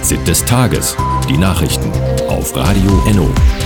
Fazit des Tages. Die Nachrichten auf Radio Enno.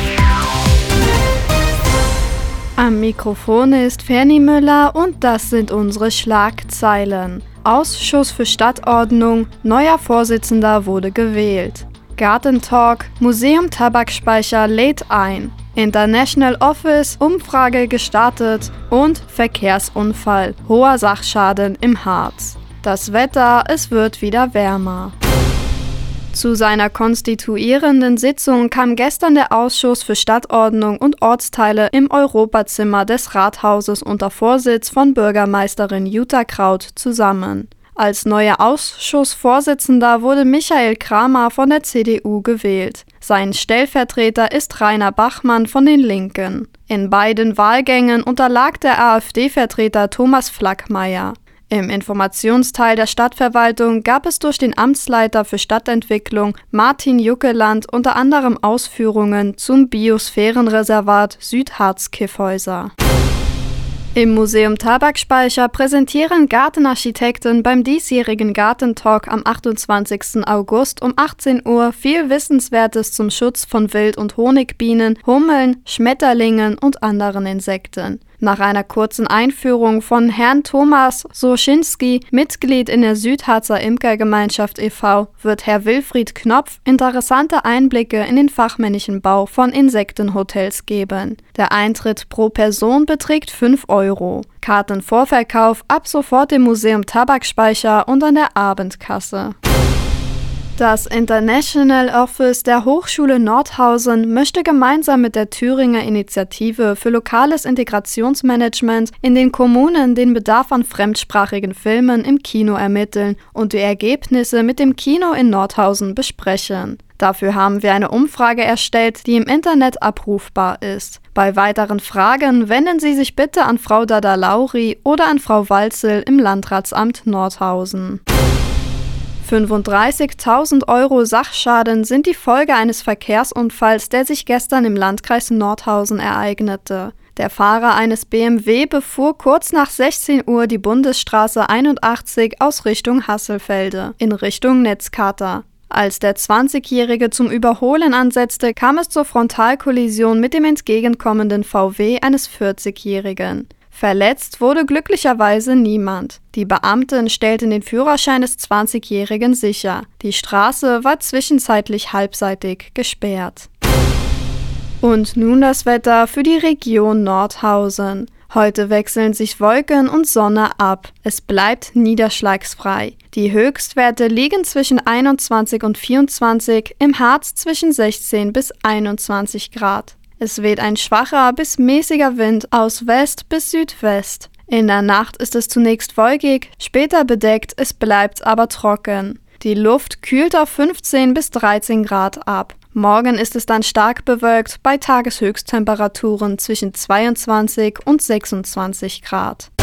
Am Mikrofon ist Fernie Müller und das sind unsere Schlagzeilen. Ausschuss für Stadtordnung, neuer Vorsitzender wurde gewählt. Gartentalk, Museum Tabakspeicher lädt ein. International Office, Umfrage gestartet und Verkehrsunfall, hoher Sachschaden im Harz. Das Wetter, es wird wieder wärmer. Zu seiner konstituierenden Sitzung kam gestern der Ausschuss für Stadtordnung und Ortsteile im Europazimmer des Rathauses unter Vorsitz von Bürgermeisterin Jutta Kraut zusammen. Als neuer Ausschussvorsitzender wurde Michael Kramer von der CDU gewählt. Sein Stellvertreter ist Rainer Bachmann von den Linken. In beiden Wahlgängen unterlag der AfD-Vertreter Thomas Flackmeier. Im Informationsteil der Stadtverwaltung gab es durch den Amtsleiter für Stadtentwicklung Martin Juckeland unter anderem Ausführungen zum Biosphärenreservat Südharz-Kiffhäuser. Im Museum Tabakspeicher präsentieren Gartenarchitekten beim diesjährigen Gartentalk am 28. August um 18 Uhr viel Wissenswertes zum Schutz von Wild- und Honigbienen, Hummeln, Schmetterlingen und anderen Insekten. Nach einer kurzen Einführung von Herrn Thomas Soschinski, Mitglied in der Südharzer Imkergemeinschaft e.V., wird Herr Wilfried Knopf interessante Einblicke in den fachmännischen Bau von Insektenhotels geben. Der Eintritt pro Person beträgt 5 €. Kartenvorverkauf ab sofort im Museum Tabakspeicher und an der Abendkasse. Das International Office der Hochschule Nordhausen möchte gemeinsam mit der Thüringer Initiative für lokales Integrationsmanagement in den Kommunen den Bedarf an fremdsprachigen Filmen im Kino ermitteln und die Ergebnisse mit dem Kino in Nordhausen besprechen. Dafür haben wir eine Umfrage erstellt, die im Internet abrufbar ist. Bei weiteren Fragen wenden Sie sich bitte an Frau Dada-Lauri oder an Frau Walzel im Landratsamt Nordhausen. 35.000 € Sachschaden sind die Folge eines Verkehrsunfalls, der sich gestern im Landkreis Nordhausen ereignete. Der Fahrer eines BMW befuhr kurz nach 16 Uhr die Bundesstraße 81 aus Richtung Hasselfelde in Richtung Netzkater. Als der 20-Jährige zum Überholen ansetzte, kam es zur Frontalkollision mit dem entgegenkommenden VW eines 40-Jährigen. Verletzt wurde glücklicherweise niemand. Die Beamten stellten den Führerschein des 20-Jährigen sicher. Die Straße war zwischenzeitlich halbseitig gesperrt. Und nun das Wetter für die Region Nordhausen. Heute wechseln sich Wolken und Sonne ab. Es bleibt niederschlagsfrei. Die Höchstwerte liegen zwischen 21 und 24, im Harz zwischen 16 bis 21 Grad. Es weht ein schwacher bis mäßiger Wind aus West bis Südwest. In der Nacht ist es zunächst wolkig, später bedeckt, es bleibt aber trocken. Die Luft kühlt auf 15 bis 13 Grad ab. Morgen ist es dann stark bewölkt bei Tageshöchsttemperaturen zwischen 22 und 26 Grad.